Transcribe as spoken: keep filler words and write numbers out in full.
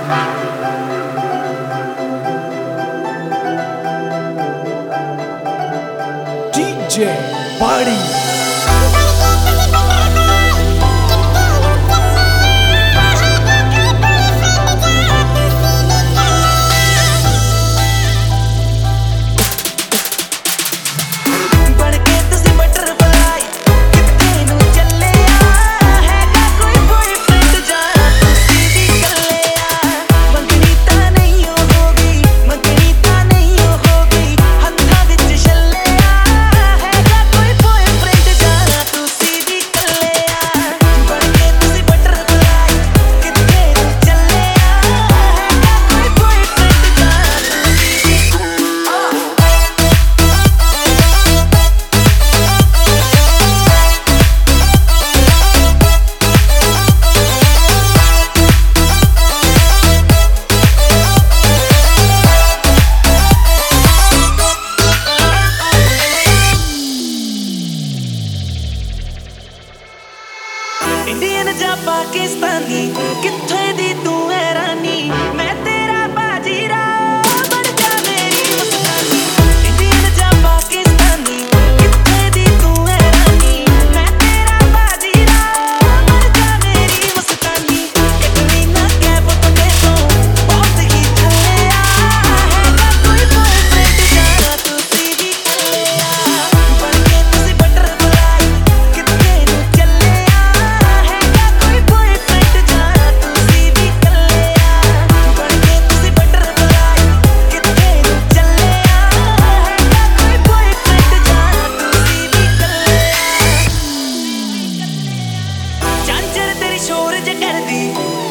D J Party. Indian जा पाकिस्तानी किथे दी तू है रानी मैं तेरा बाजीरा बन जा मेरी मुस्कानी इंडियन जा पाकिस्तानी किथे दी तू है रानी मैं तेरा बाजीरा बन जा मेरी मुस्कानी एक महीना कैब तो दे दो बहुत ही थले आ है कोई बॉयफ्रेंड जाना तू सीधी कले आ बन के तुसी बटरफ्लाई किथे नु चले शोर ज करदी